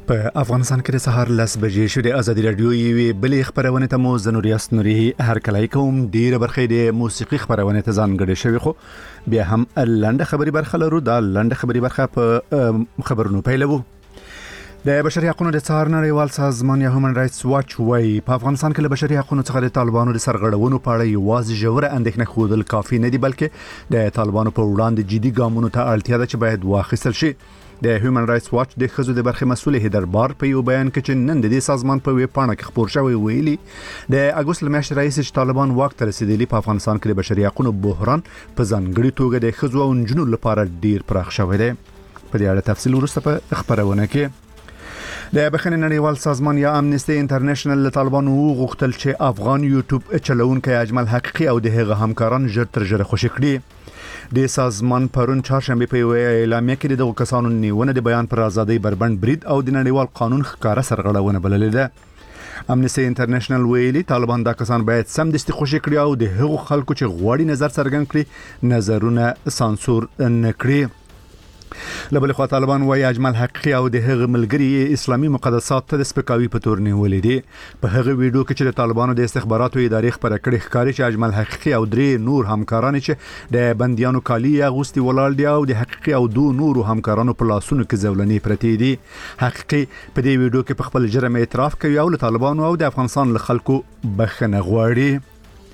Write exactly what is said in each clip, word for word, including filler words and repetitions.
په افغانستان کې د سهار لس بجې شو. د ازادي رادیو یوې بلې خبرونه ته مو زنوریاس نوري هرکلی کوم. ډیره برخه د موسیقي خبرونه ته ځانګړې شوې، خو بیا هم لنډه خبري برخه لرو. دا لنډه خبري برخه په خبرونو پیلوو. د بشري حقوقو د څار نړیوال سازمان یا هیومن رائټس واچ وايي په افغانستان کې د بشري حقوقو څخه د طالبانو د سرغړونو په اړه یوازې ژوره اندېښنه ښودل کافي نه دي، بلکې د طالبانو په وړاندې جدي ګامونو ته اړتیا ده چې باید واخیستل شي. د هیومن رائټس واچ د خزو د برخې مسؤل هیدر بار په یو بیان کې چې نن د دې سازمان په ویب پاڼه کې خبر شوی ویلي د اګوست لمیاشتې راهیسې چې طالبان واک ته رسیدلي په افغانستان کې د بشري حقوقو بحران په ځانګړي توګه د خزو او نجونو لپاره ډیر پراخ شوی دی. په دې اړه تفصیل وروسته په خبرونه کې. د بخښنې نړیوال سازمان یا امنیستي انټرنیشنل له طالبانو غوښتل چې افغان یوټیوب چلونکي اجمل حقیقي او د هغه همکاران ژر تر ژره خوشي کړي. د سازمان پرون چهارشنبه په یو اعلامیه کې دغه کسانو نیونه د بیان پر ازادۍ بربند برید او د نړیوال قانون ښکارا سرغړونه بللې ده. امنیستي انټرنیشنل ویلي طالبان دا کسان باید سمدستي خوشي کړي او د هغو خلکو چې غواړي نظر څرګند کړي نظرونه سانسور نه کړي. لبل خو طالبان وايي اجمل حقیقي او د هغه ملګری اسلامي مقدسات ته د سپکاوي په تور نیولې دي. په هغه ویډیو کې چې د طالبانو د استخباراتو ادارې خبره کړې ښکاري چې اجمل حقیقي او درې نور همکاران چې د بنديانو کالی اغوستي ولال دي او د حقیقي او دو نور همکارانو په لاسونو کې ځولنې پرتې دي. حقیقي په دې ویډیو کې په خپل جرم اعتراف کوي او له طالبانو او د افغانستان له خلکو بخښنه غواړي.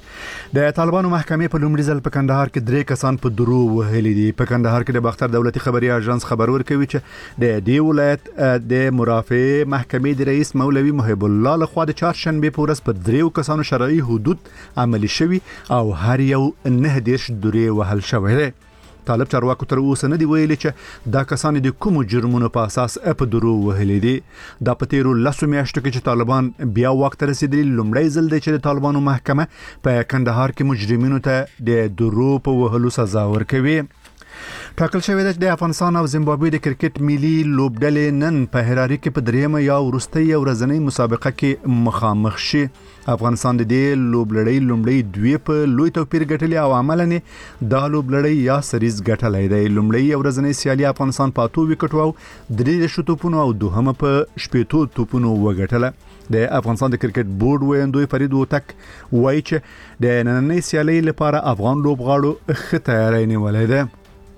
د طالبانو محکمې په لومړي ځل په کندهار کې درې کسان په درو وهلي دي. په کندهار کې د باختر دولتي خبري اژانس خبر ورکوي چې د دې ولایت د مرافعه محکمې د رئیس مولوي محب الله لخوا د چهارشنبه په ورځ په دریو کسانو شرعي حدود عملي شوي او هر یو نه دیرش درې وهل شوی دی. طالب چارواکو تر اوسه نه دی ویلي چې دا کسان د کوم جرمونو په اساس په درو وهلي دي. دا په تیرو لسو میاشتو کې چې طالبان بیا وخت رسیدلی لومړی ځل دی چې د طالبانو محکمه په کندهار کې مجرمینو ته د درو په وهلو سزا ورکوي. ټاکل شوی دی چې د افغانستان او زیمبابوې د کرکټ ملي لوبډلې نن په هراري کې په دریمه یا وروستۍ ورځنۍ مسابقه کې مخامخ شي. افغانستان د دې لوبلړۍ لومړی دوی په لوی توپیر ګټلې او عملاً دا لوبلړۍ یا سریز ګټلې دی. لومړی ورځنۍ سیالي افغانستان په اتو وکټو او درې شوټونو او دوهمه په شپږو توپونو وګټله. د افغانستان د کرکټ بورډ ویندوی فرید وتک وایي چې د نننۍ سیالي لپاره افغان لوبغاړو ښه تیاری نیولې ده.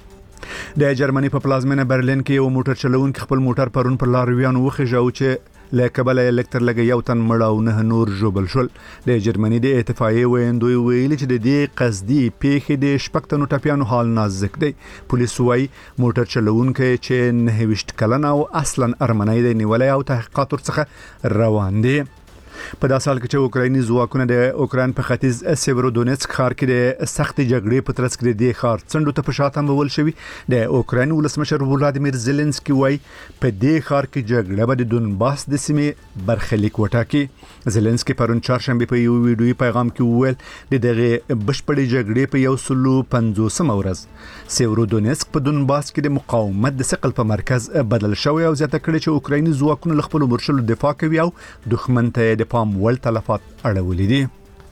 د جرمني په پلازمینه برلین کې یو موټر چلونکي خپل موټر پرون پر لارویانو وخیژاو چې له کبله الکتر لګي یو تن مړ او نه نور ژوبل شول. د جرمني د اتفاقیې ویندوی ویلي چې د دې قصدي پیښې د شپږ تنو ټپیانو حال نازک دی. پولیس وايي موټر چلونکي چې نه ویشت کلن او اصلا ارمنی دی نیولای او تحقیقات ورڅخه روان دي. په داسې حال کې چې اوکرایني ځواکونه د اوکراین په ختیځ سیورودونیتسک ښار کې د سختې جګړې په ترڅ کې د ښار څنډو ته په شاته مول شوی. د اوکراین ولسمشر ولادیمیر زيلنسکي وايي په دې ښار کې جګړه به د دونباس د سیمې برخلیک وټاکي. زيلنسکي پرون چهارشنبه په یو ویډیوي پیغام کې وویل د دغه بشپړې جګړې په یو سلو پنځوسم ورځ سیورودونیتسک په دونباس کې د مقاومت د ثقل په مرکز بدل شوی او زیاته کړي چې اوکرایني ځواکونه له خپل مرشل دفاع کوي او دښمن ته د پام ول تلفات اړولې دي.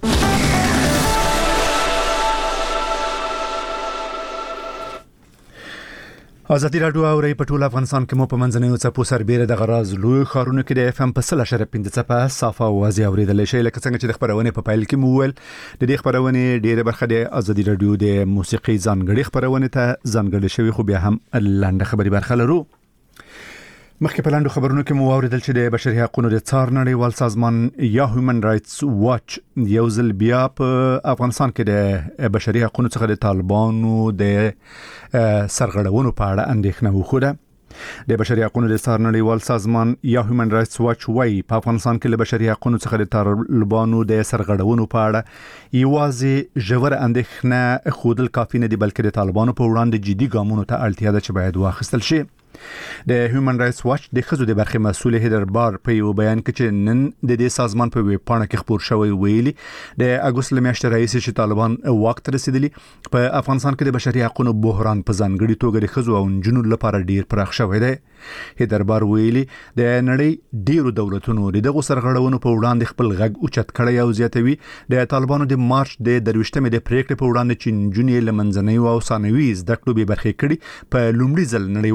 ازادي رادیو او ری په ټول افغانستان کې مو په منځنیو څپو سربېره د غراز لوی خارونو کې د اف ام په سل اشاره پنځه څپه صافه اوازې اورېدل شي. لکه څنګه چې د خبرونه په پایل کې مو ول د دې خبرونه ډېره برخه د ازادي رادیو د موسیقي ځانګړي خبرونه ته ځانګړي شوی، خو بیا هم لاندې خبري برخه لرو. مخکې په لاندو خبرونو کې مو اوریدل چې د بشري حقوقو د څار نړیوال سازمان یا هیومن رائټس واچ یو ځل بیا په افغانستان کې د بشري حقوقو څخه د طالبانو د سرغړونو په اړه اندېښنه وښوده. د بشري حقوقو د څار نړیوال سازمان یا هیومن رائټس واچ وايي په افغانستان کې د بشري حقوقو څخه د طالبانو د سرغړونو په اړه یوازې ژور اندېښنه خودل کافي نه دي، بلکې د طالبانو په وړاندې جدي ګامونو ته اړتیا ده چې باید واخیستل شي. د هیومن رائټس واچ د خزو د برخې مسؤل هیدر بار په یو بیان کې چې نن د دې سازمان په ویب پاڼه کې خبر شوی ویلي د اګوست لمیاشتې راهیسې چې طالبان واک ته رسیدلي په افغانستان کې د بشري حقوقو بحران په ځانګړي توګه د خزو او نجونو لپاره ډیر پراخ شوی دی. هیدر بار ویلي د نړۍ ډیرو دولتونو دغه سرغړونو په وړاندې خپل غږ اوچت کړی او زیاتوي د طالبانو د مارچ د درويشتمې د پریکړې په وړاندې چې نجونې لمنځنۍ او ثانوي زده کړو به برخې کړي په لومړي ځل نړیوالو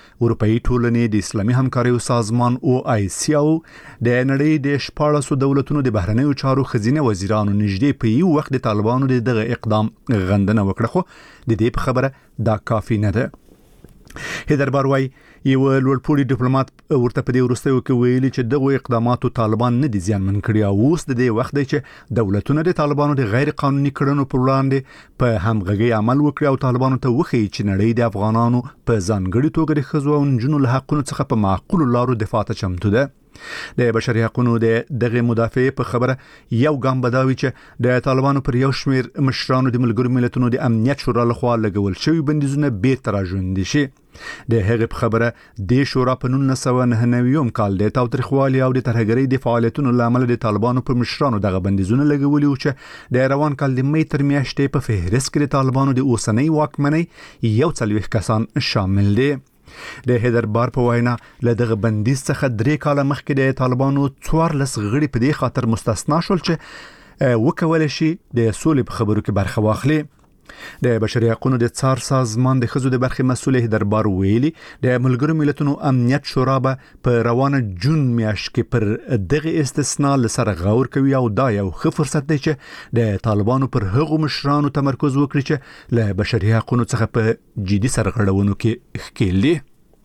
اروپאי ټولنې د اسلامي همکارۍ سازمان او آی سی او د نړۍ د شپاړسو دولتونو د بهرنیو چارو خزینه وزیرانو نږدې په یو وخت د طالبانو دغه اقدام غندنه وکړه، خو د دې په خبره دا کافي نه ده. هیدر باروي یو لوړپوړي ډیپلوماټ ورته په دې وروستیو کې ویلي چې دغه اقداماتو طالبان نه دي زیانمن کړي او اوس د دې وخت دی چې دولتونه د طالبانو د غیر قانوني کړنو پر وړاندې په همغږي عمل وکړي او طالبانو ته وښيي چې نړۍ د افغانانو په ځانګړي توګه د ښځو او نجونو له حقونو څخه په معقولو لارو دفاع ته چمتو ده. د بشري حقوقو د دغه مدافع په خبره یو ګام بداوي چې د طالبانو پر یو شمیر مشرانو د ملګرو ملتونو د امنیت شورا لخوا لګول شوی بندیزونه بیرته راژوندي شي. د هغه په خبره د شورا په نولس سوه نهه نوي کال د تاوتریخوالي او د ترهګرۍ د فعالیتونو لامل د طالبانو پر مشرانو دغه بندیزونه لګولي او چې د روان کال د می تر میاشتې په فهرست کې د طالبانو د اوسنۍ واکمنۍ یو څلوېښت کسان شامل دي. د هیدر بار په وینا له دغه بندیز څخه درې کاله مخکې د طالبانو څوارلس غړي په دې خاطر مستثنا شول چې وکولای شي د سولې په خبرو کې برخه واخلي. د بشري حقوقو د څار سازمان د ښځو د برخې مسؤل هیدر بار ویلي د ملګرو ملتونو امنیت شورا به په روانه جون میاشت کې پر دغه استثناء لسره غور کوي او دا یو ښه فرصت دی چې د طالبانو پر هغو مشرانو تمرکز وکړي چې له بشري حقوقو څخه په جدي سرغړونو کې ښکېل دي.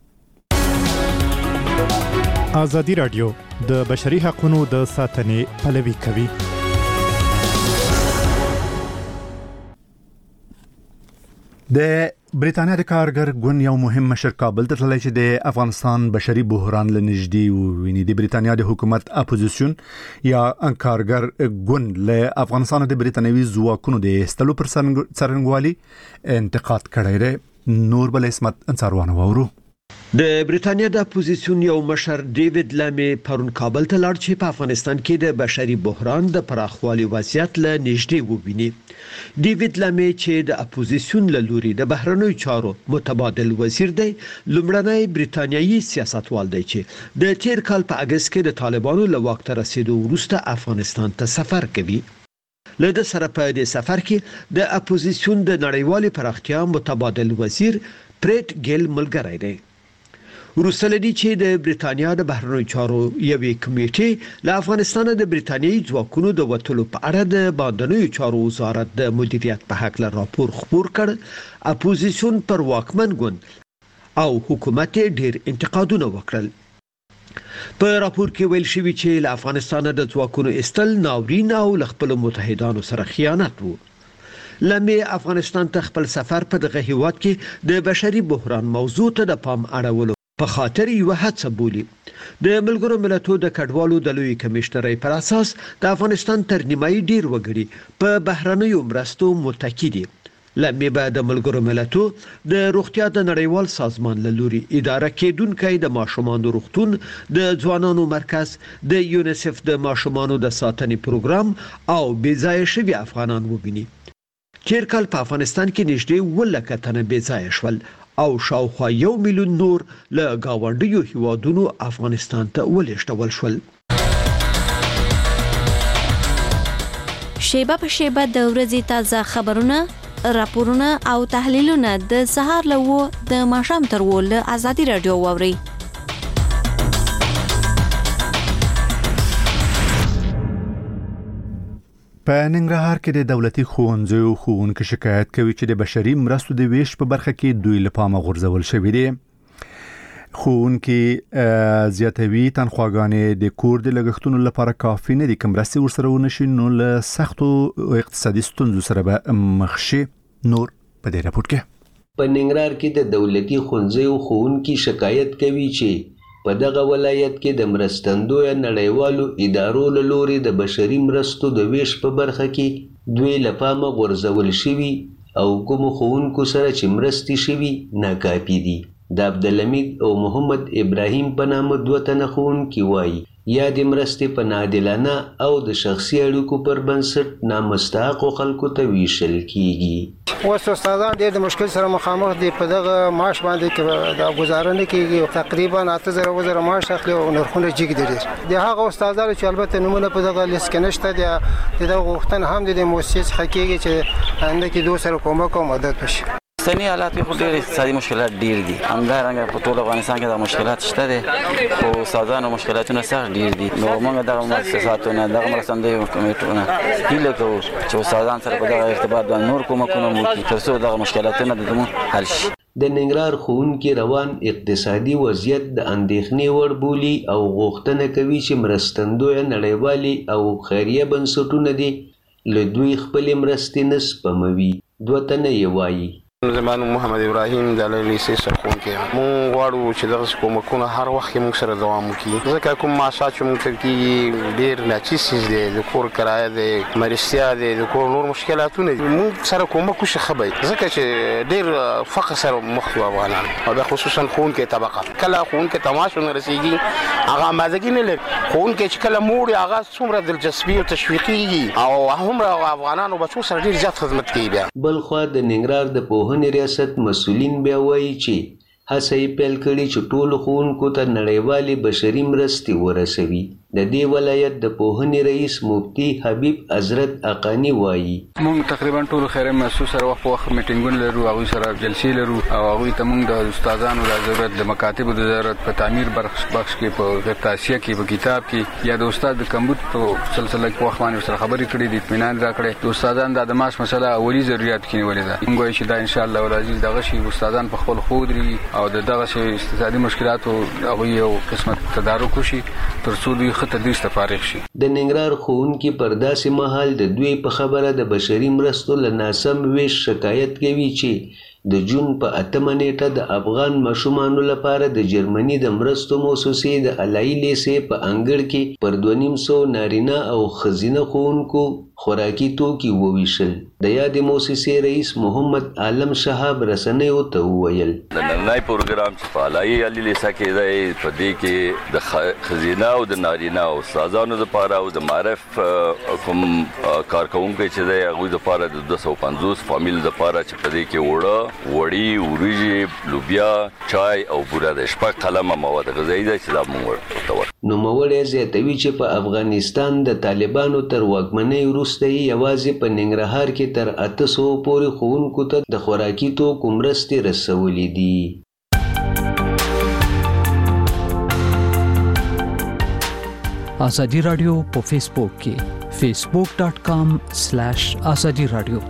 ازادي راډیو د بشري حقوقو د ساتنې پلوي کوي. د بریتانیا د کارګر ګوند یو مهم مشر کابل ته تللی چې د افغانستان بشري بحران له نږدې وویني. د بریتانیا د حکومت اپوزیشن یا کارګر ګوند له افغانستان د بریتانوي ځواکونو د ایستلو پر څرنګوالي انتقاد کړی دی. نور بل اسمت انصاروان وورو. د بریتانیا د اپوزیسیون یو مشر ډیوډ لامي پرون کابل ته لاړ چې په افغانستان کې د بشري بحران د پراخوالي وضعیت له نږدې وویني. ډیوډ لامي چې د اپوزیسیون له لوري د بهرنیو چارو متبادل وزیر دی، لومړنی بریتانیایي سیاستوال دی چې د تیر کال په اگست کې د طالبانو له واک ته رسیدو وروسته افغانستان ته سفر کوي. له د سره په دې سفر کې د اپوزیسیون د نړیوالې پراختیا متبادل وزیر پریټ ګیل ملګری دی. وروسته لدی چې د بریتانیا د بهرنیو چارو یوې کمیټې له افغانستان د بریتانیایي ځواکونو د وټلو په اړه د باندنیو چارو وزارت د مدیریت په حق له راپور خپور کړ، اپوزیسیون پر واکمن ګوند او حکومت ډیر انتقادونه وکړل. په راپور کې ویل شوی چې له افغانستان د ځواکونو استل ناورین او له خپل متحدانو سره خیانت وو. لمه افغانستان ته خپل سفر په دغه هیواد کې د بشري بحران موضوع ته د پام اړولو په خاطر یو هڅه بولی. د ملګرو ملتونو د کډوالو د لوی کمشنرۍ پر اساس د افغانستان تر نیمایي ډیر وګړي په بهرنیو مرستو متکی دي. لمه به د ملګرو ملتونو د روغتیا د نړیوال سازمان له لوري اداره کېدونکې د ماشومانو روغتون، د ځوانانو مرکز، د یونیسف د ماشومانو د ساتنې پروګرام او بېځایه شوي افغانان وبیني. تیر کال په افغانستان کې نږدې ولکه تنه بېځایه شول او شاوخوا یو میلیون نور له گاونډیو هیوادونو افغانستان ته ولېږدول شول. شیبه په شیبه د ورځې تازه خبرونه، راپورونه او تحلیلونه د سهار له و د ماښام تر و له ازادي راډیو واوري. په ننګرهار کې د دولتي ښوونځیو ښوونکي شکایت کوي چې د بشري مرستو د ویش په برخه کې دوی له پامه غورځول شوی دی. ښوونکي زیاتوي تنخواګانې د کور د لګښتونو لپاره کافي نه دي، که مرستې ورسره ونشي نو له سختو اقتصادي ستونزو سره به مخ شي. نور په دې راپور کې په ننګرهار کې د دولتي ښوونځیو ښوونکي شکایت کوي چې په دغه ولایت کې د مرستندوی نړیوالو ادارو له لوري د بشري مرستو د ویش په برخه کې دوی له پامه غورځول شوي او کوم ښوونکو سره چې مرستې شوي ناکافي دي. د عبدالحمید او محمد ابراهیم په نامه دوه تنه ښوونکي وایي یا د مرستې په ناعادلانه او د شخصي اړیکو پر بنسټ نامستحقو خلکو ته ویشل کیږي. اوس استادان ډېر د مشکل سره مخامخ دي، په دغه معاش باندې د گزاره نه کیږي. تقریبا اته زره وزره معاش اخلي او نرخونه جګ دي. د هغه استادانو چې البته نمونه په دغه لیست کې نشته دي، د غوښتنه هم د موسسې څخه کیږي چې انده کې دوه سره کومک او مدد وشي. اوسنی حالات خو ډېر اقتصادي مشکلات ډېر دي همدارنګه په ټول افغانستان کې دا مشکلات شته دي خو استادانو مشکلاتونه سخت ډېر دي نو موږ دغه مؤسساتونه دغه مرستندویو کمیټونه هیله کوو چې استادان سره په دغه ارتباط باندې نور کومکونه وکړي تر څو دغه مشکلاتونه د زموږ حل شي. د ننګرهار ښوونکي روان اقتصادي وضعیت د اندېښنې وړ بولي او غوښتنه کوي چې مرستندویه نړیوالې او خیریه بنسټونه دي له دوی خپلې مرستې نه سپموي. دوه تنه یې وایي. زمان محمد ابراهیم د لیسې ښوونکی مونږ غواړو چې دغه کومکونه هر وخت کې موږ سره دوام وکړي ځکه کوم معاشات چې موږ کېږي ډېر ناچیز دی د کور کرایه دی مرستیا دی د کور نور مشکلاتونه دي موږ سره کومک وشي ښه به ځکه چې ډېر فقر سره مخ یو افغانان او بیا خصوصا ښوونکی طبقه کله ښوونکی تماش ونه رسېږي هغه اندازګي نه لري ښوونکی چې کله موړي هغه څومره دلچسپي او تشویقېږي او هومره افغانانو بچو سره ډېر زیات خدمت کوي. بیا بل خوا د ننګرهار د پوهنې ریاست مسؤلین بیا وایي چې هڅه یې پیل کړې چې ټولو ښوونکو ته نړیوالې بشري مرستې ورسوي. د دې ولایت د پوهنې رئیس مفتي حبیب حضرت اقانی وایي. موږ تقریبا ټول خیریه مؤسسو سره وخت په وخت میټینګونه لرو هغوی سره جلسې لرو او هغوی ته موږ د استادانو د ضرورت د مکاتبو د ضرورت په تعمیر بخش کې په غطاسیه کې په کتاب کې یا د استاد د کمبود په سلسله کې په وخت باندې سره خبرې کړې دي اطمینان راکړي د استادانو د معاش مسله اولي ضرورت کې نیولې ده. موږ وایو چې دا ان شاء الله ولازم دغه شی استادان په خپل خودري او دغه شی اقتصادي مشکلاتو هغه یو قسمت تدارک وشي تر څو دوی خط تدریس ته فارغ شي. د ننګرهار ښوونکي پر داسې مهال د دوی په خبره د بشري مرستو له ناسم ویش شکایت کوي چې د جون په اتمه نیټه د افغان ماشومانو لپاره د جرمني د مرستو موسسې د علایي لیسې په انګړ کې پر دوه نیم سوه نارینه او ښځینه ښوونکو خوراکي توکي وویشل. د یادې موسسې رئیس محمد عالم شهاب رسنیو ته وویل د نننۍ پروګرام چې په علایي علي لیسه کې دی په دې کې د ښځینه او د نارینه او استادانو دپاره او د معرف کوم کارکوونکی چې دی هغوی دپاره د دوه سوه پنځوس فامیل دپاره چې په دې کې وړه وړي وریجې لوبیا چای او بوره د شپږ قلمه مواد غذایي ده چې دا موږ ورته ورکوو. نوموړی زیاتوي چې په افغانستان د طالبانو تر واکمنۍ وروسته یې یوازې په ننګرهار کې تر اته سوه پورې ښوونکو ته د خوراکي توکو مرستې رسولې دي. ازادي رادیو په فیسبوک کې فیسبوک ډاٹ کام سلیش ازادي رادیو.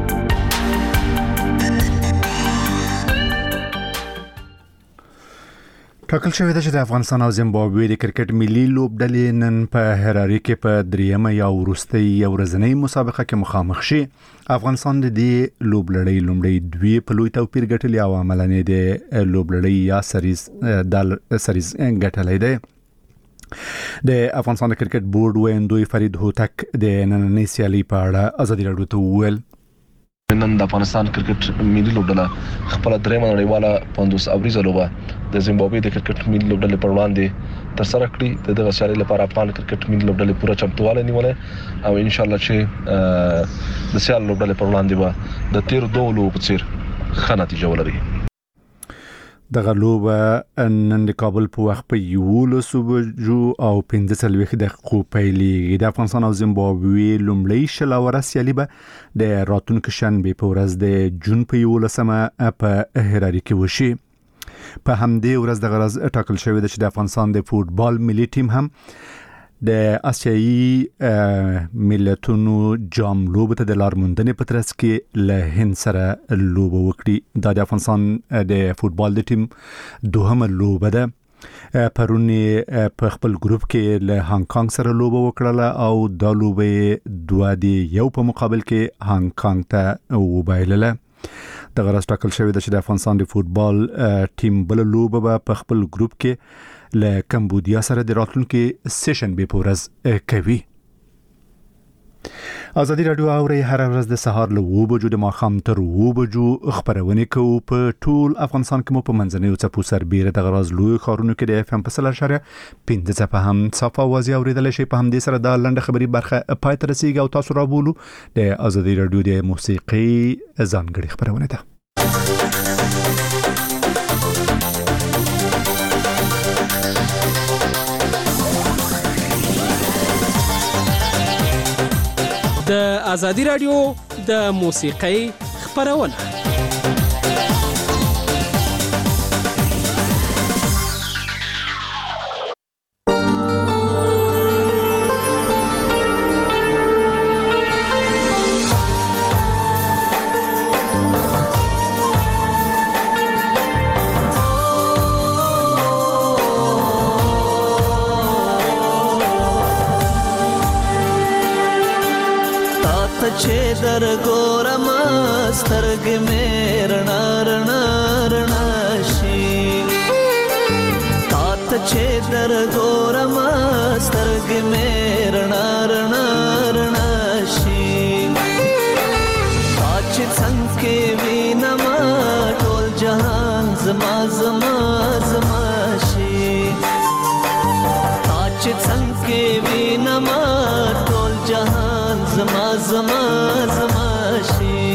ټاکل شوې ده چې د افغانستان او زیمبابوې د کرکټ ملي لوبډلې نن په هراري کې په دریمه یا وروستۍ یا ورځنۍ مسابقه کې مخامخ شي. افغانستان د دې لوبلړۍ لومړی دوی په لوی توپیر ګټلې او عملاً د لوبلړۍ یا سریز دال سریز ګټلې ده. د افغانستان د کرکټ بورډ ویندوی فرید هوتک د نننۍ سیالي په اړه ازادي راډیو ته وویل نن د افغانستان کرکټ ملي لوبډله خپل دریمه نړیواله پنځوس اوریزه لوبه د زیمبابوې د کرکټ ملي لوبډلې پر وړاندې ترسره کړې. د دغه سیالۍ لپاره افغان کرکټ ملي لوبډلې پوره چمتووالی نیولې او ان شاء الله چې د سیال لوبډلې پر وړاندې به د تیر دوه لوبو په څیر ښه نتیجه ولري. دغه لوبه نن د کابل په وخت په یولس بجو او پنځه څلوېښت دقیقو پیلېږي. د افغانستان او زیمبابوې لومړۍ شل اوره سیالي به د راتلونکي شنبې په ورځ د جون په یولسمه په هراري کې وشي. په همدې ورځ دغه ورځ ټاکل شوې ده چې د افغانستان د فوټبال ملي ټیم هم د آسیایي ملتونو جام لوبه ته د لارموندنې په ترڅ کې له هند سره لوبه وکړي. دا د افغانستان د فوټبال د ټیم دوهمه لوبه ده. پرون په خپل ګروپ کې له هانګ کانګ سره لوبه وکړله او دا لوبه دوه دی یو په مقابل کې هانګ کانګ ته وبایلله. دغه ورځ ټاکل شوې ده چې د افغانستان د فوټبال ټیم بل لوبه به په خپل ګروپ کې له کمبودیا سره د راتلونکي سیشن به پورز کوي. ازادي راډیو اوري هر ورځ د سهار له و بجو د ماخام تر و بجو خبرونه کوي په ټول افغانستان کې مو په منځنۍ چپو سربېره د غراز لوی خارونو کې د اف ام په سل اشاره پنځه چپه هم صفه وازي اوریدل شي. په همدې سره د لنډه خبري برخه پای تر رسیدي او تاسو را بولو د ازادي راډیو د موسیقي ځانګړي خبرونه ده. د ازادي راډیو د موسیقۍ خبرونه چې در ګورم سترګې مې رڼا رڼا رڼا شي تا ته چې در ګورم سترګې مې رڼا رڼا رڼا شي تا چې څنګه وینم ټول جهان زما زما زما شي تا چې څنګه وینم ټول جهان زما زما زما شي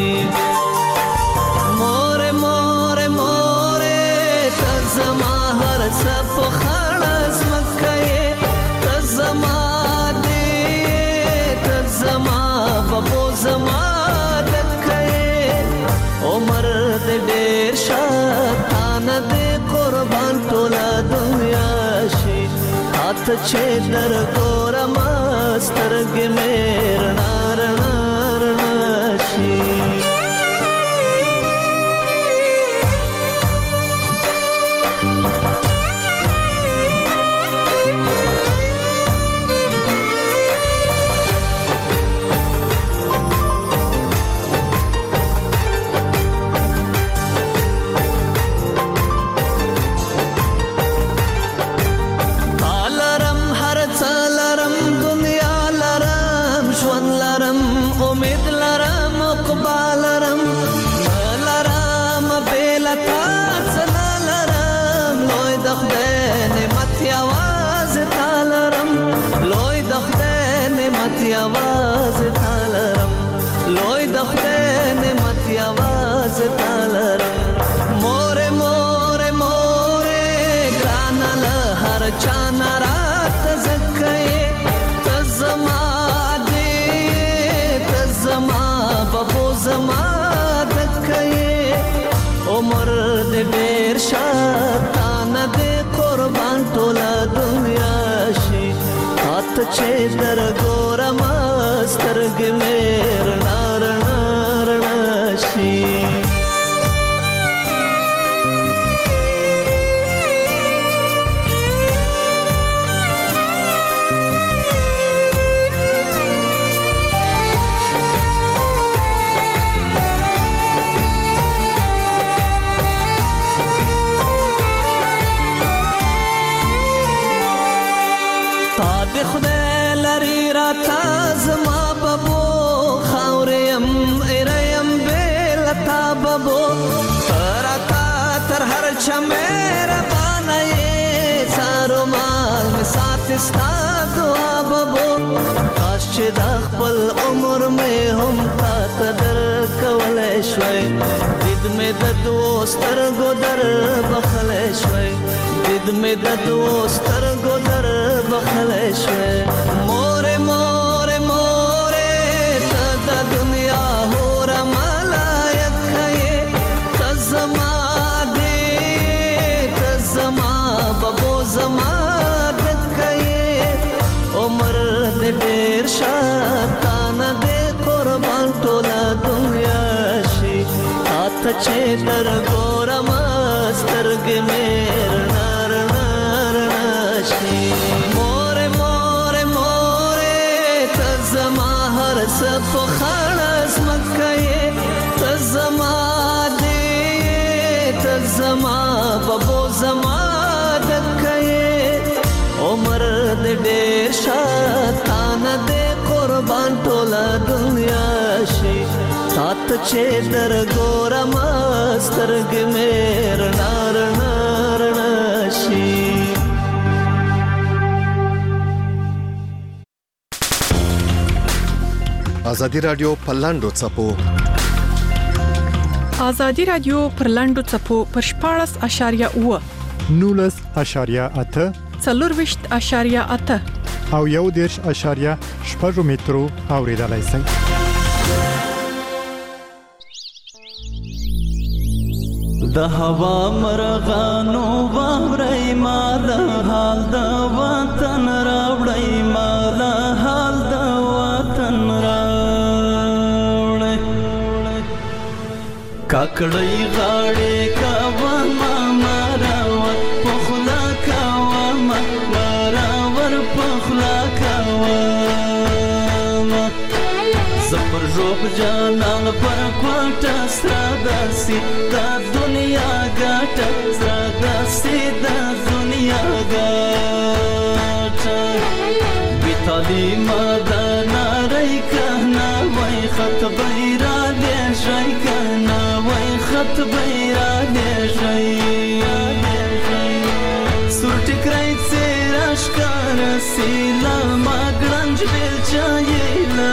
مور مور مور ته زما هر څه په خړس مکه ته زما دې ته زما بابو زما دکه عمر دې ډېر شاتان دې قربان ټول دنیا شي ته چې در ګورم سترګې مې رڼا رڼا رڼا شي आवाज तालरम लोई दखते ने मत आवाज तालरम मोरे मोरे मोरे ग्रानल हर चाना रात जक्के तजमा दे तजमा बबो जमा दक्के उमर दे बेर शातान दे कुर्बान टोला दुनिया शी हाथ चे दर गोरम سترګې مې رڼا رڼا رڼا شي تا دې خدای لري راته زما بابو خاوریم ایریم بیلتا بابو تراتا تر هر چا میرا بانای سارو مال می سات استا دعا بابو کاش چې د خپل عمر می هم تا تدر کولای شوي دید می د دوستر ګدر بخلای شوي دید می د دوستر ګدر بخلای شوي مور مور مور ته د دنیا هور ملایت کای تزما دې تزما بابو زما دکای عمر دې ډېر شاتان دې قربان ټول دنیا شي هات چې در ګورم سترګې مې رڼا رڼا رڼا شي مور مور مور تزما هر څه په خړس مکه تزما دې تزما بابو زما دکه عمر دې ډېر شاتان دې قربان ټول دنیا شي سات چې در ګورم سترګې مې رڼا رڼا رڼا شي ازادي رادیو په لاندو چپو ازادي رادیو پر لاندو چپو پر شپاړس اشاریه اوه نولس اشاریه اته څلورویشت اشاریه اته او یو دیرش اشاریه شپږ مترو اوریدلای شئ د هوا مرغانو باورې ما د حال د وطن راوړې ما د حال د وطن راوړې کاکړې غاړې کا ما ماراور پخلا کا ما ماراور پخلا کا زپر روح جانان پر کوټه سره داسي د دنیا ګټه سره داسي د دنیا ګټه بي تعلیم د ناري کنه وای خط بیره دې شي کنه وای خط بیره دې شي سور ټکرای سراش کار سیلا ماګړنج بل چایلا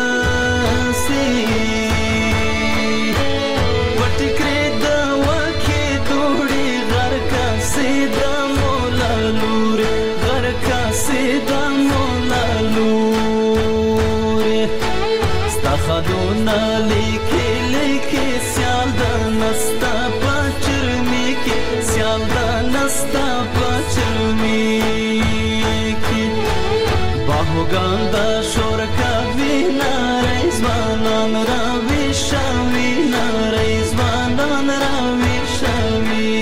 خدونا لیکي لیکي سیال د نستا پچرمی کی سیال د نستا پچرمی کی باهوګان د شور کا وینا رضوانان را وشوي نا رضوانان را وشوي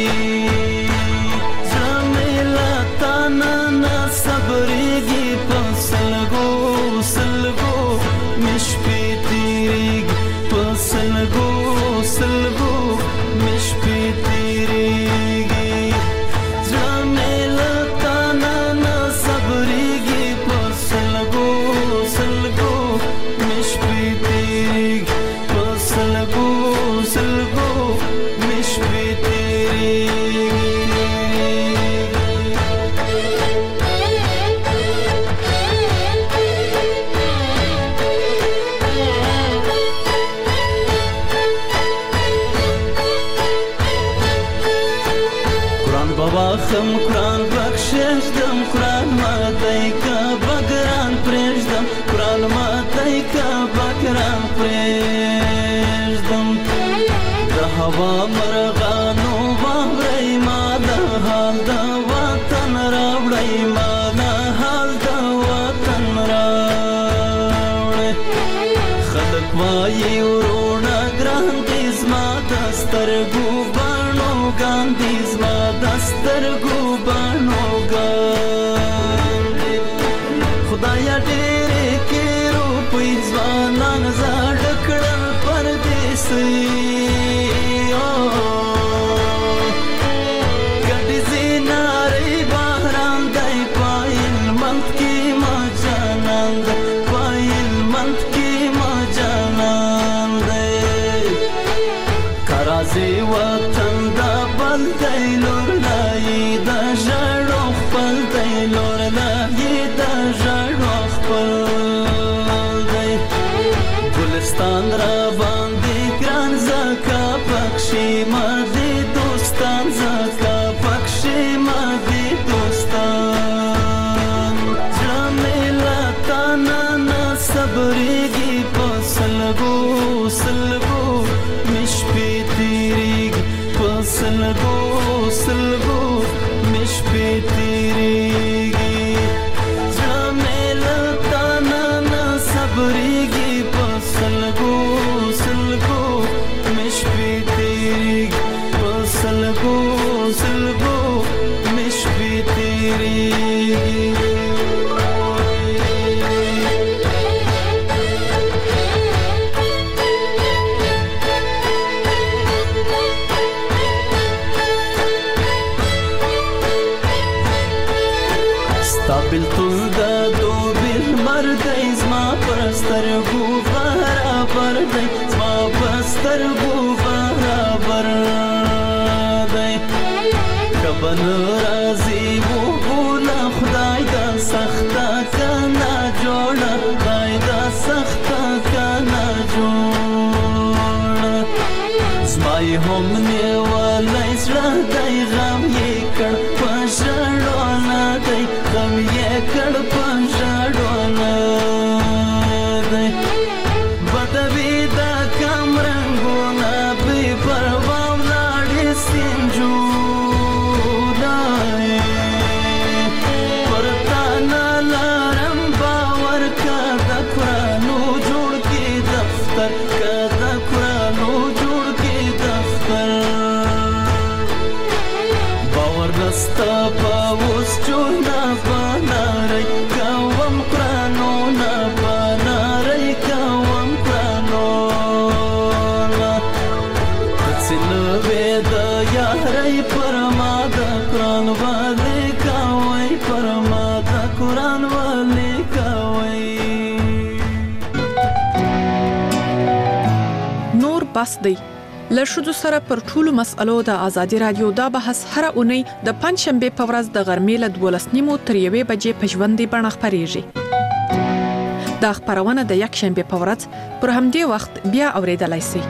زميلا تانا صبرېږي په سلګو سلګو مشپې سلګو سلګو مش په تیریږي زميلا تانا نه صبرېږي په سلګو سلګو مش په تیریږي په سلګو سلګو مش په تیریږي خم قرآن بخشش دم قرآن ماتای کا بگران پریش دم قرآن ماتای کا بگران پریش دم دا هوا مرغانو باورای ما دا حال دا وطن راوړی ما دا حال دا وطن راوړی خلق وایي وروڼه ګران دي زما د سترګو باڼو ګان دي زما د سترګو باڼو ګان دي خدایا ډېرې کې روپۍ ځوانان زاړه کړل پردیسۍ ګډې زینارې بهران دی پایل منت کې ما جانان دی پایل منت کې ما جانان دی کرازي وطن دا بل دی لور لای دا ژړو خپل دی لور لای دا ژړو خپل دی ګلستان را باندې ګران زکا پکشي ما دي دوستان زکا پکشي ما دي دوستان زميلا تانا نه صبرېږي په سلګو سلګو مش په تیریږي په سلګو سلګو مش په تیریږي زميلا تانا نه صبرېږي په سلګو سلګو مش په تیریږي په سلګو سلګو مش په تیریږي بلتون دا دو بل مردی زما پرسترگو برابر دی زما پرسترگو برابر دی کبن رازی و بولا خدای دا سختا کنا جوڑا خدای دا سختا کنا جوڑا زمای هم نیوالی سرا دی غم یې کړ په ژړو نه دی غم یې کړ په ژړو نه دی بدوي دا کم رنګونه بې پروا ولاړې سینجونه پر تا نه لرم باور که د قرانو جوړ کې دفتر که د قرانو جوړ کې دفتر وې د یارۍ پر ما د قرآن والي کوي پر ما د قرآن والي کوي. نور بس دی له ښځو سره پر ټولو مسألو د ازادي رادیو دا بحث هره اونۍ د پنځشنبې په ورځ د غرمې له دولس نیمو تر یوې بجې په ژوندۍ بڼه خپرېږي. دا خپرونه د یکشنبې په ورځ پر همدې وخت بیا اورېدلای شئ.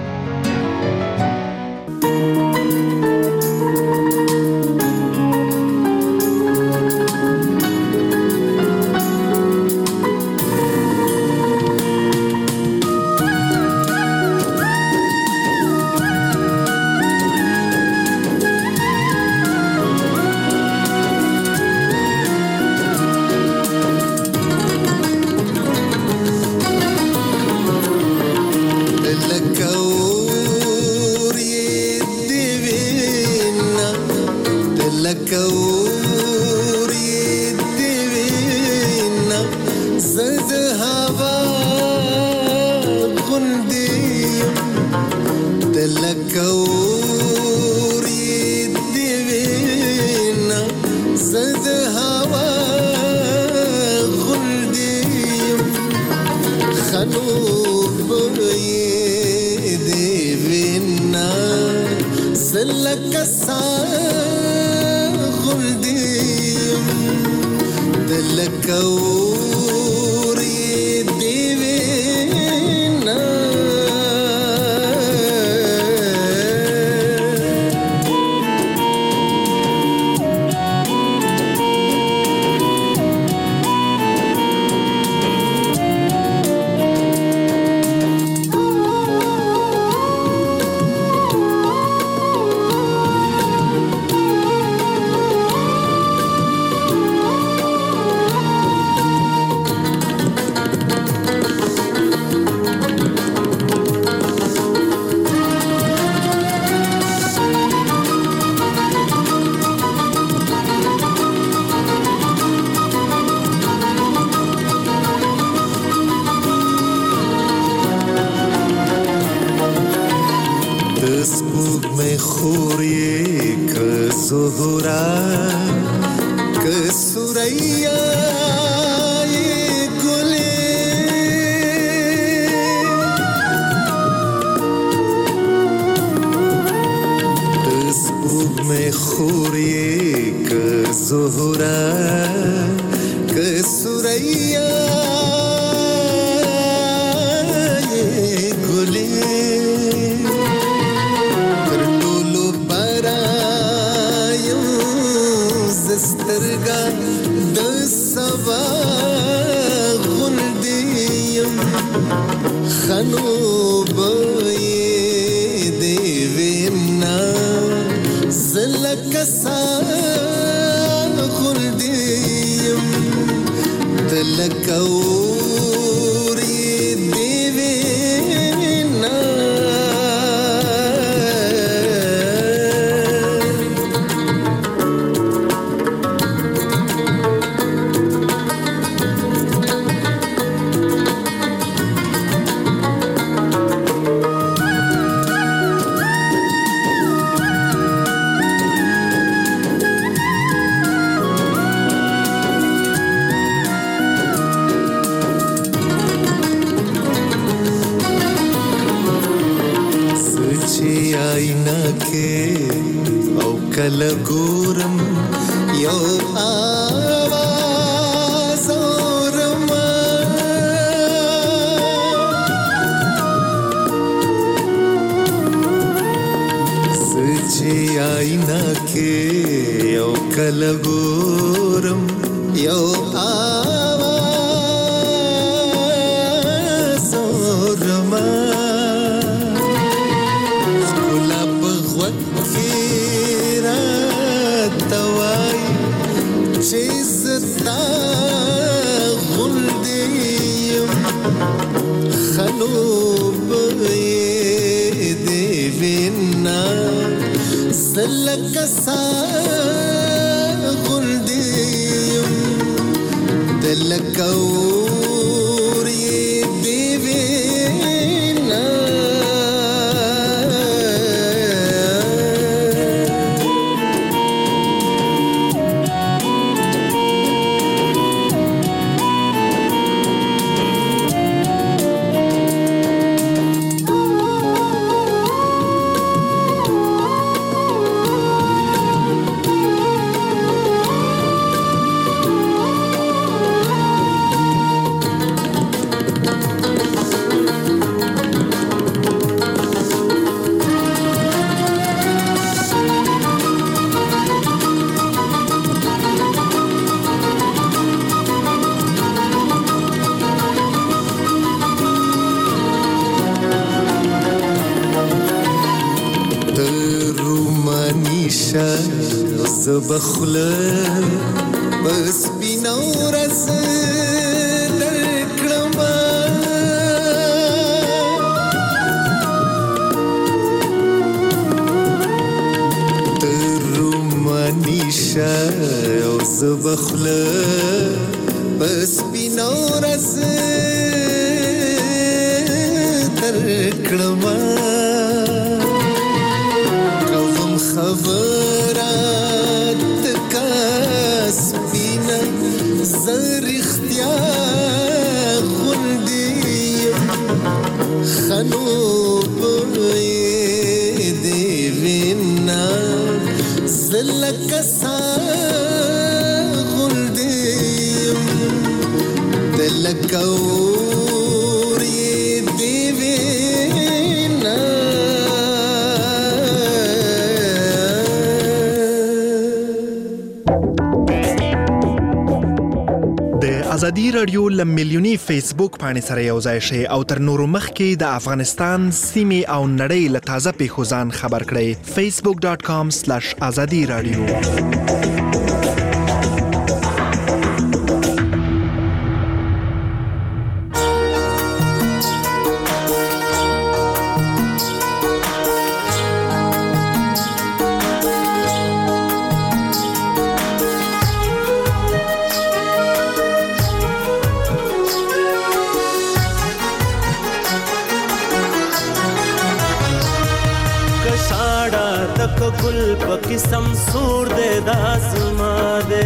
ترومانیشا زبخله بس بینورز درکړما ترومانیشا زبخله بس بینورز درکړما کوم خبرات کاس بینا زر اختیار غندی خنوب دی وینا زلک سا غندی دلکو ازادي رادیو له میلیوني فیسبوک باندې سره یو ځای شي او تر نورو مخکې د افغانستان سیمې او نړۍ له تازه پیښو ځان خبر کړئ facebook dot com slash azadi radio قسم سور دے داسما دے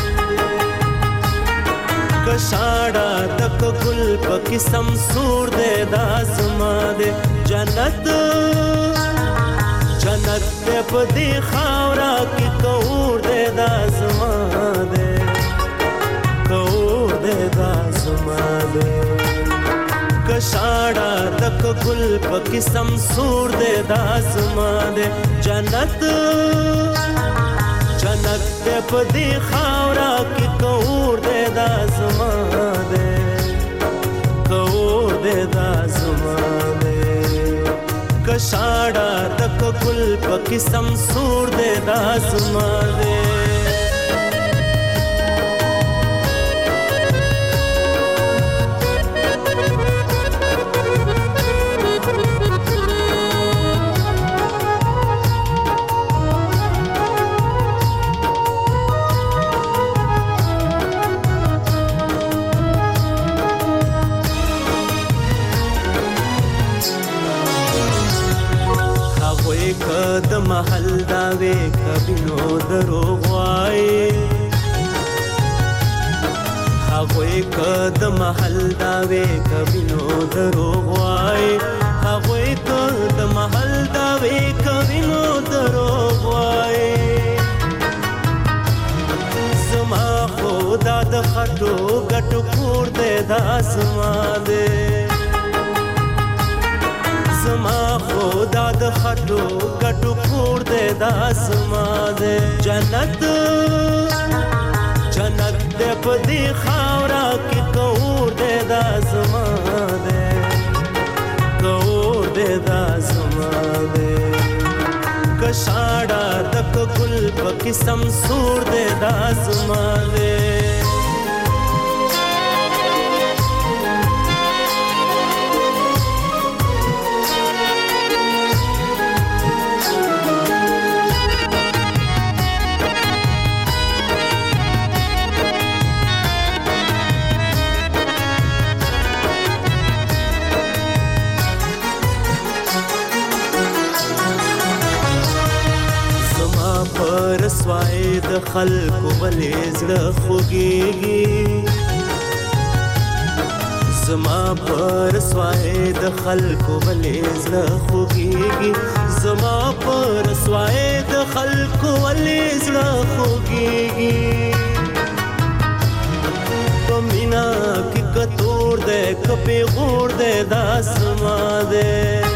کشاڑا تک گل پا قسم سور دے داسما دے جنت جنت دے پا دی خاورا کی کور دے داسما دے کور دے داسما دے کشاڑا تک گل پا قسم سور دے داسما دے جنت جنت دے پا دی خاورا کی کور دے داسما دے کور دے داسما دے کشاڑا تک گل پا قسم سور دے داسما دے د محل داوي کبینو دروغ وای هغه کد محل داوي کبینو دروغ وای هغه کد محل داوي کبینو دروغ وای زما خدا د خټو ګټو کور دې داسما دې زما خدا د خټو ګټو کور دې داسما دې جنت جنت دې په دې خاورا کې کور دې داسما دې کور دې داسما دې کشاړه تک ګل په قسم سور دې داسما دې رسوای د خلکو ولې زړه خوږیږي زما پر رسوای د خلکو ولې زړه خوږیږي زما پر رسوای د خلکو ولې زړه خوږیږي په مینا کې کتور دې کپې غور دې داسما دې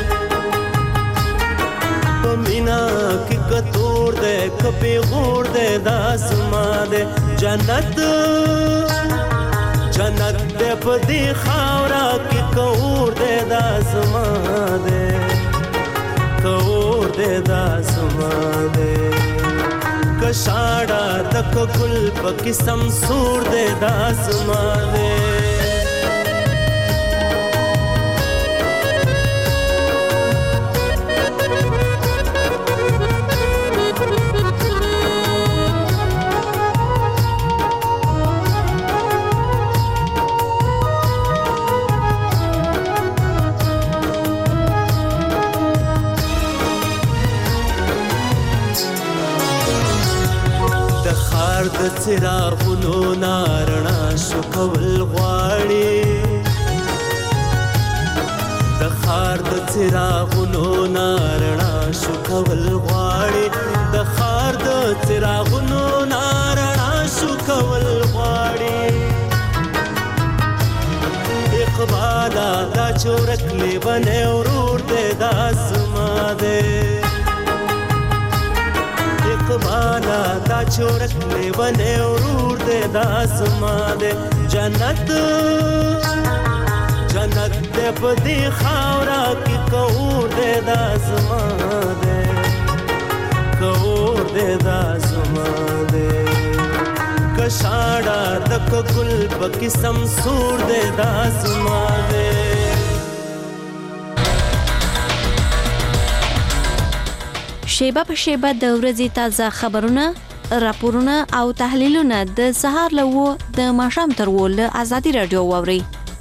په مینا کې کتور دے کپی غور دے داسما دے جنت جنت دے پدی خاورا کی کور دے داسما دے کور دې دا زما دې کشاړه تک ګل په قسم سور دې دا زما دې د څراغونو نارڼا شو کول غواړي د خار د څراغونو نارڼا شو کول غواړي د خار د څراغونو نارڼا شو کول غواړي اقبالا دا چورک لیبنه ورور دې دا زما دې بالا دا چورک لیوانه ورور دې دا زما دې جنت جنت دې په دې خاورا کې کور دې دا زما دې کور دې دا زما دې کشاړه تک ګل په قسم سور دې دا زما دې شیبه په شیبه د ورځې تازه خبرونه، راپورونه او تحلیلونه د سهار له د ماښام تر اووه له ازادي راډیو واورئ.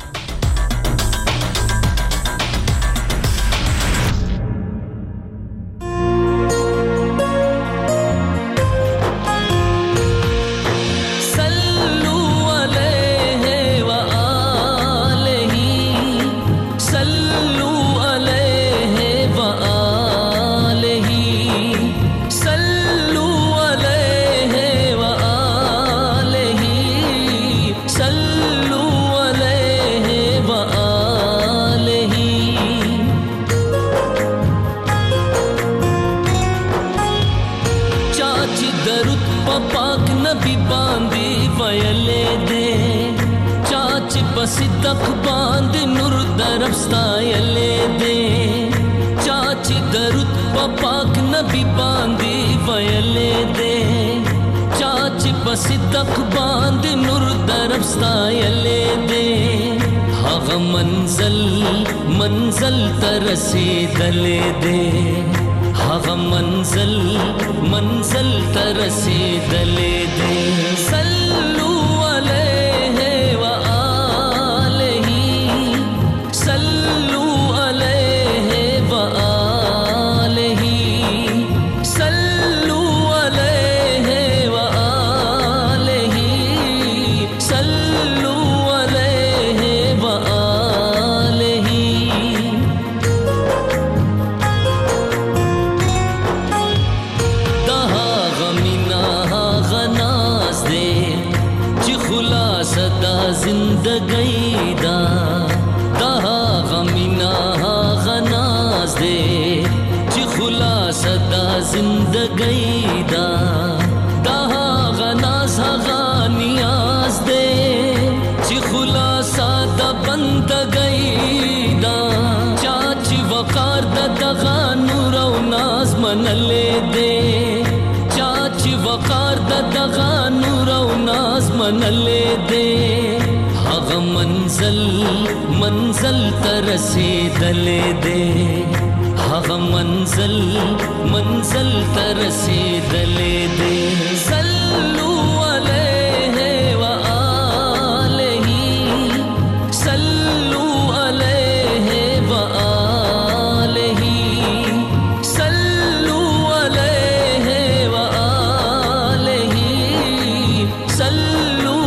صدق باند نور درب ستایلې دې چاچی درود په پاک نبی باندې ویلې دې چاچی په صدق باند نور درب ستایلې دې هغه منزل منزل تر رسیدلې دې هغه منزل منزل تر رسیدلې دې صلو زندگی دا دا غمینا غناز دے چی خلاص دا زندگی دا دا غناز غانیاز دے چی خلاص دا بندگی دا چاچی وقار دا دغا نور و ناز منلے دے چاچی وقار دا دغا نور و ناز منلے دے هغه منزل منزل تر رسیدلې دې هغه منزل منزل تر رسیدلې دې صلو علیه و آله صلو علیه و آله صلو علیه و آله صلو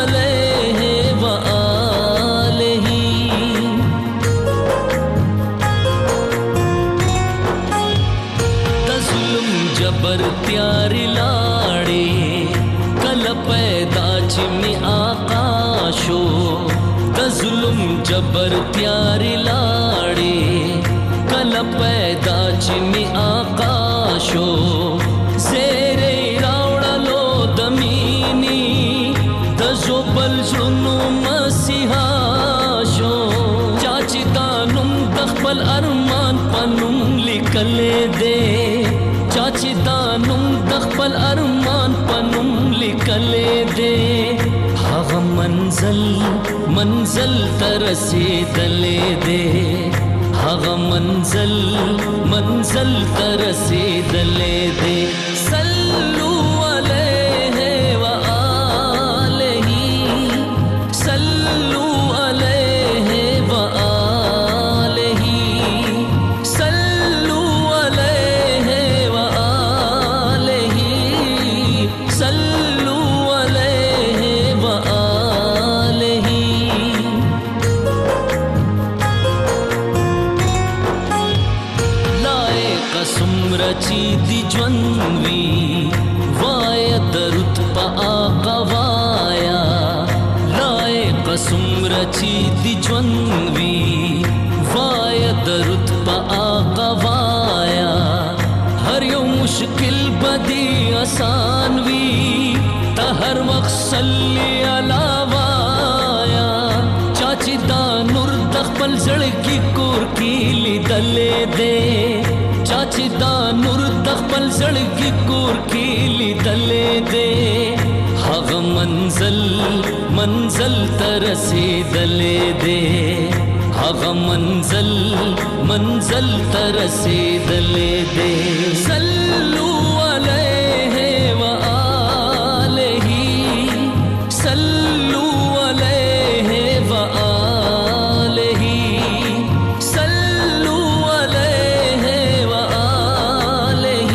تیاری لاړې کله پیدا چې می آقا شو د ظلم جبر تیاری لاړې کله پیدا چې می آقا شو زیرې راوړلو د مینې د زوبل ژوندو مسیحا شو چا چې دا نوم د خپل ارمان په نوم لیکلې خپل ارمان پنوم لیکلې دې هغه منزل منزل تر رسیدلې دې هغه منزل منزل تر رسیدلې دې صلو علیه و آله صلو علیه و آله صلو علیه و آله صلو علیه و آله رچی دی جوانوی وای درود پا آقا وایا لائے قسم رچی دی جوانوی وای درود پا آقا وایا ہر یو مشکل بدی آسان وی تا ہر وقت صلی علی وایا چاچی دا نور دخپل زڑکی کور کی لی دلے دے چاچی دا نور دخپل زړګي کور کې لیدلې دې هغه منزل منزل تر رسیدلې دې هغه منزل منزل تر رسیدلې دې صلو علیه و آله صلو علیه و آله صلو علیه و آله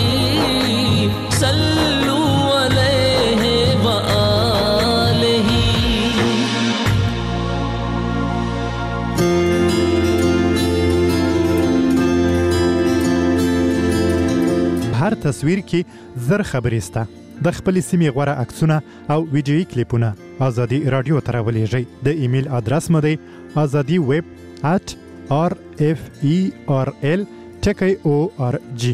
صلو علیه و آله هر تصویر کې زر خبرې سته د خپل سیمې غوړه عکسونه او ویډیويي کلیپونه ازادي رادیو ته راولېږئ د ایمیل ادرس مو دی azadi web at r f e r l ټکی او ار جی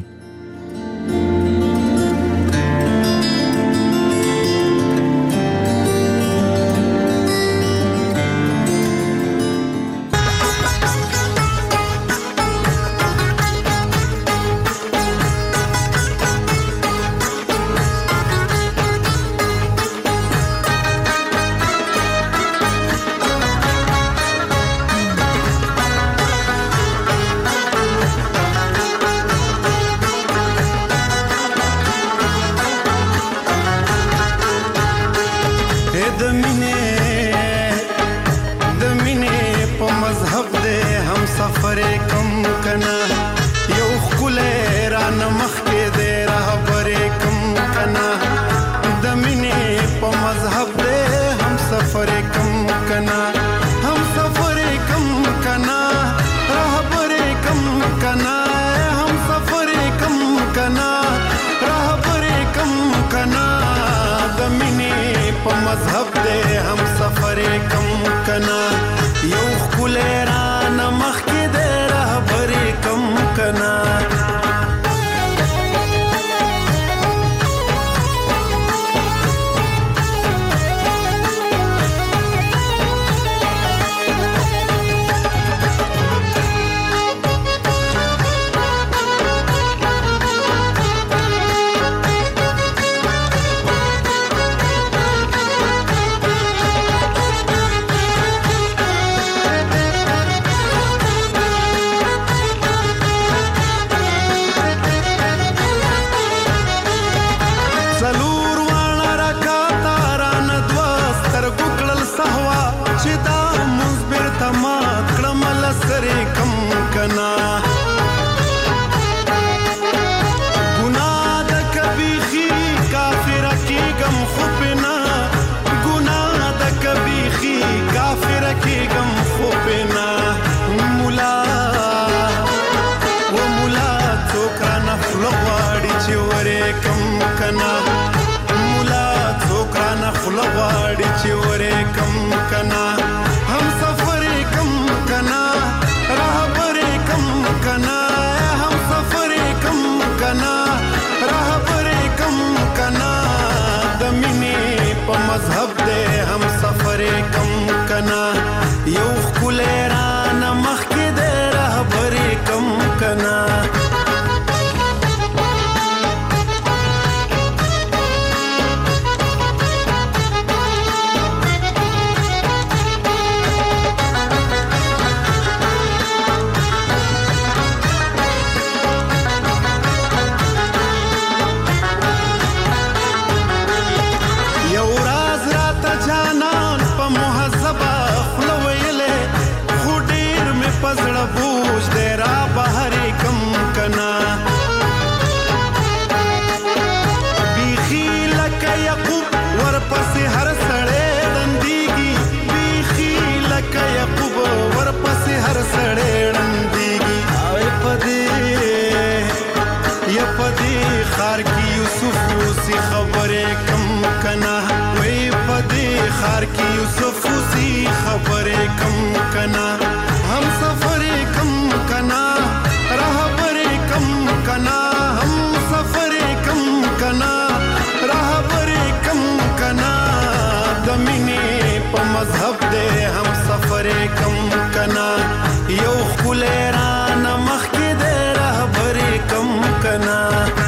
خار کی یوسف اوسی خبره کم کنا وای په دې خار کی یوسف اوسی خبره کم کنا هم سفر کم کنا رهبر کم کنا هم سفر کم کنا رهبر کم کنا د مینې په مذهب دې هم سفر کم کنا یو خلران مخ کې دې رهبر کم کنا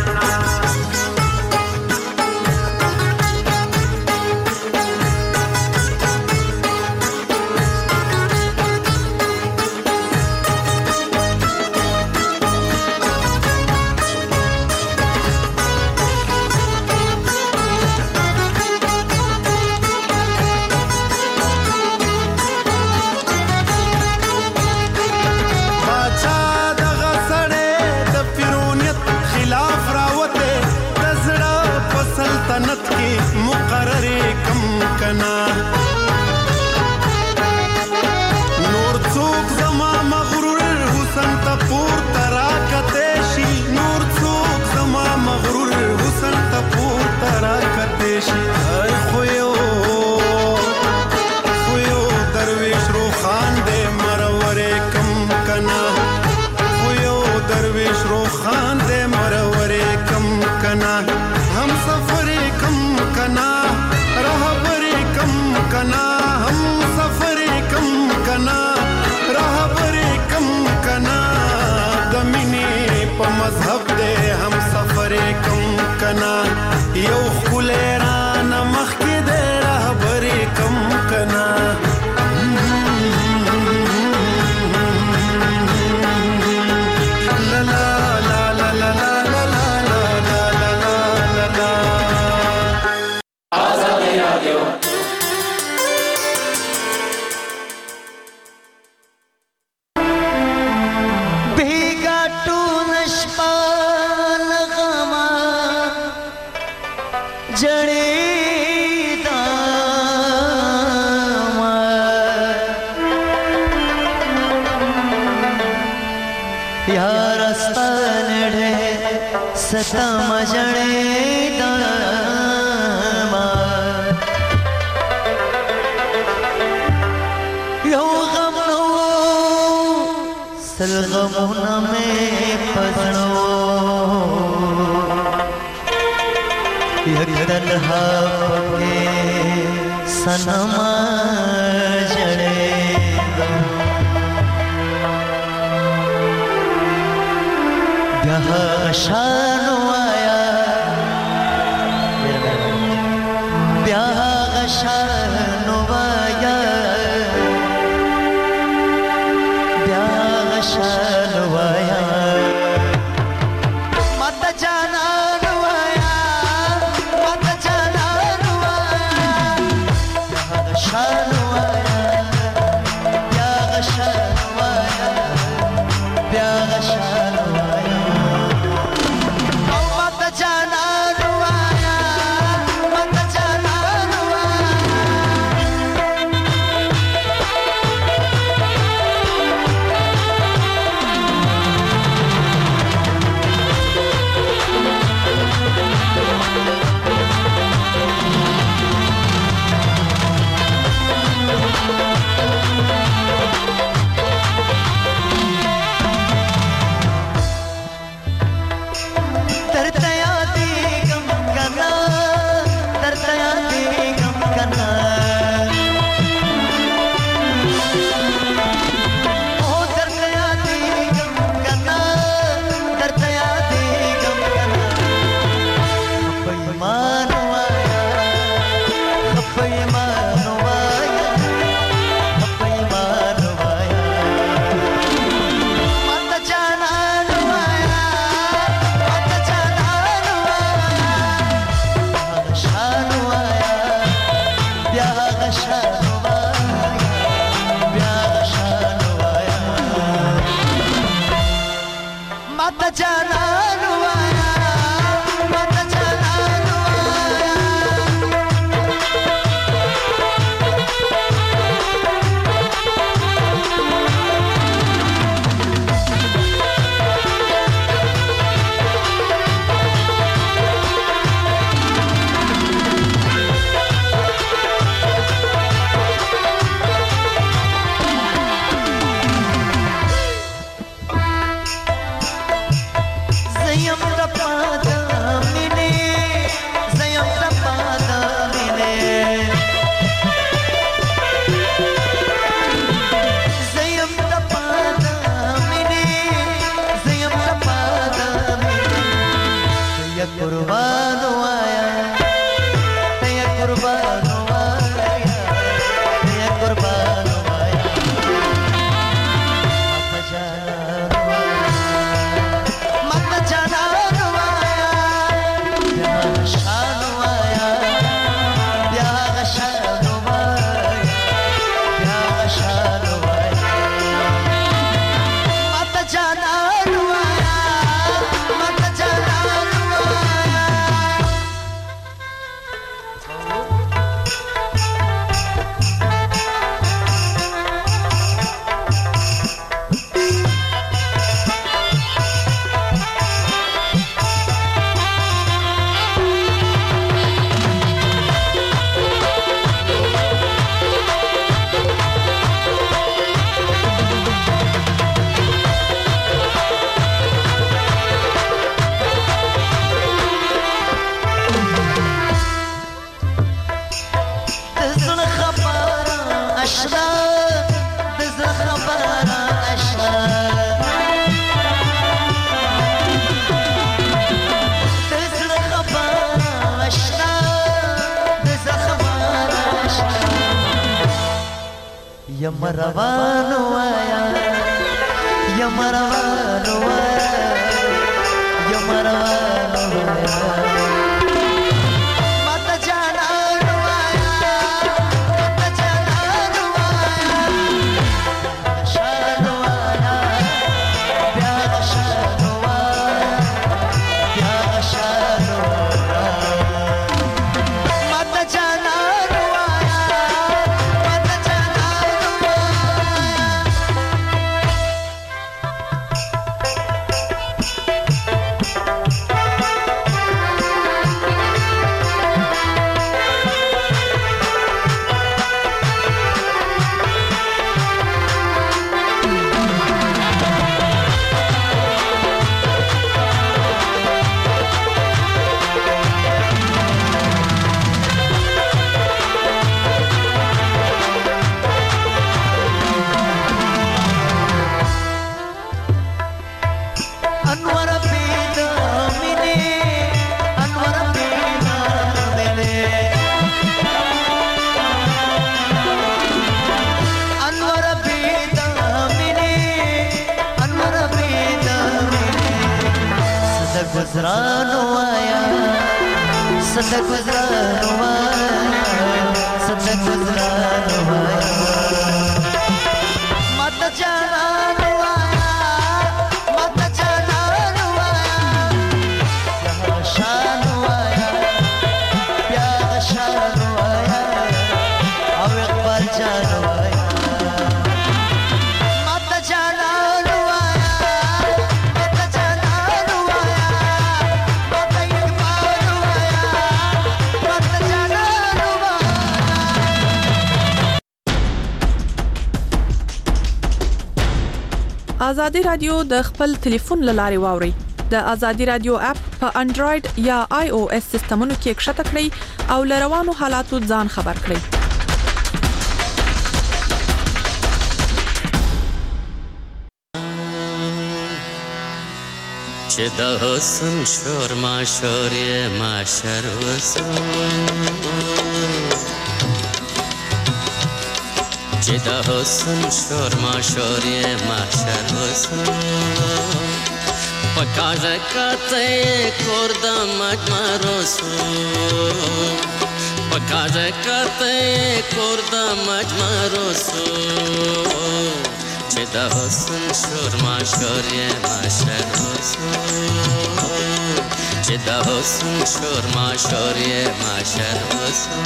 یو خلران مخ کې دې رهبر کم کنا لا لا لا لا لا لا لا لا لا لا لا آزادی رادیو بیگا تو نشپا जड़े यार नड़े सतम जड़े यो गम नो सलगमुना में पसणो तन्हा पके सनमा जड़े ब्याह शानो आया ब्याह शानो आया ब्याह शानो आया मत जाना یا قربان وایا یا قربان وایا یا قربان وایا مت جانا وایا یا شان وایا یا شان وایا یا شان وایا مت جانا یم روان وایا یم روان وایا یم روان وایا مت جانا وایا مت جانا وایا شان وایا بیا شان وایا بیا شان وایا مت جانا गुजरान वाया सदा गुजरान वाया सदा गुजरान वाया मत जाना वाया मत जाना वाया प्यार शान वाया प्यार शान वाया अब एक बार जान वाया मत जाना آزادي رادیو د خپل ټلیفون لارې واوري د آزادي رادیو اپ په انډراید یا آی او اس سیستمونو کې کښته کړئ او لروانو حالاتو ځان خبر کړئ چې د حسن شور ما شور یې ما شر وسو چې د حسن شور ما شور یې ما شر وسو پکاژه کته کور د مجمر وسو پکاژه کته کور د مجمر وسو چې د حسن شور ما شور یې ما شر وسو چې د حسن شور ما شور یې ما شر وسو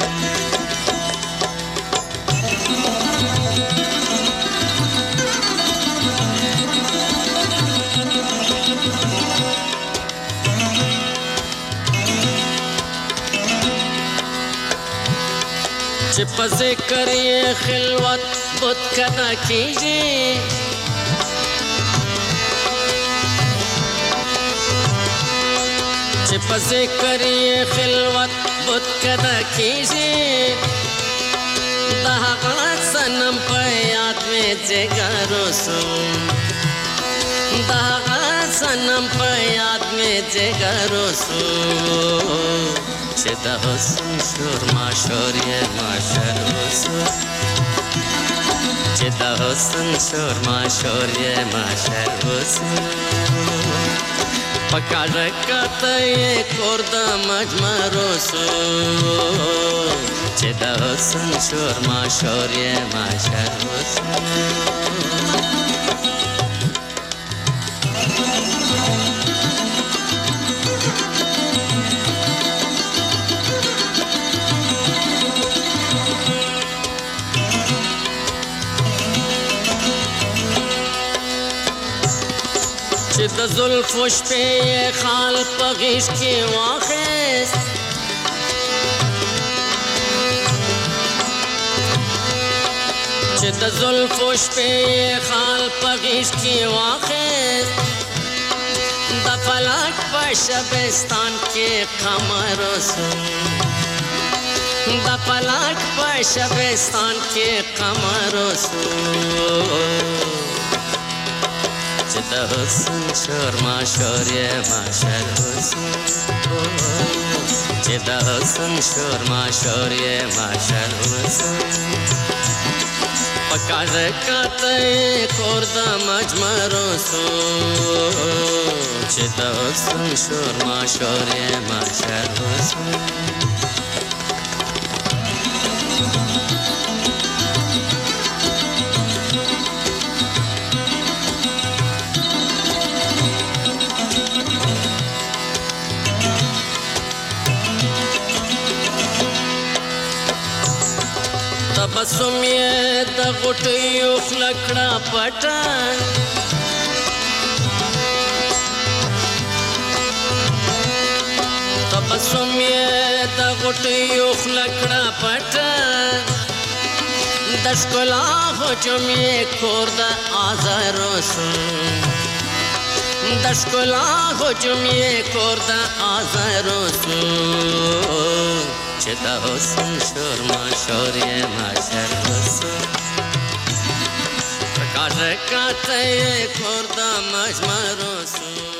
چې په ذکر یې خلوت بت کدا کیږي چې په ذکر یې خلوت بت کدا کیږي د هغه سنم په یاد مې جګر وسو د هغه سنم په یاد مې جگروسو چې د حسن شور ما شور یې ماشروسو چې د حسن شور ما شور یې ماشروسو پکار کته کور د مجمروسو چې د حسن شور ما شور یې ماشروسو چې د زلفو شپې خال په غیږ کې واخیست چې د زلفو شپې خال په غیږ کې واخیست د فلک په شبستان کې قمر وسو د فلک په شبستان کې قمر وسو چې د حسن شور ما شور یې ماشر وسو چې د حسن شور ما شور یې ماشر وسو پکار کته کور د مجمر وسو چې د حسن شور ما شور یې ماشر وسو تبسم یې د غټیو خلکړه پټه تبسم یې د غټیو خلکړه پټه د ښکلا هجوم یې کور د آزار وسو د ښکلا هجوم یې کور د آزار وسو چې د حسن شور ما شور یې ماشر وسو پکار کته کور د مجمر وسو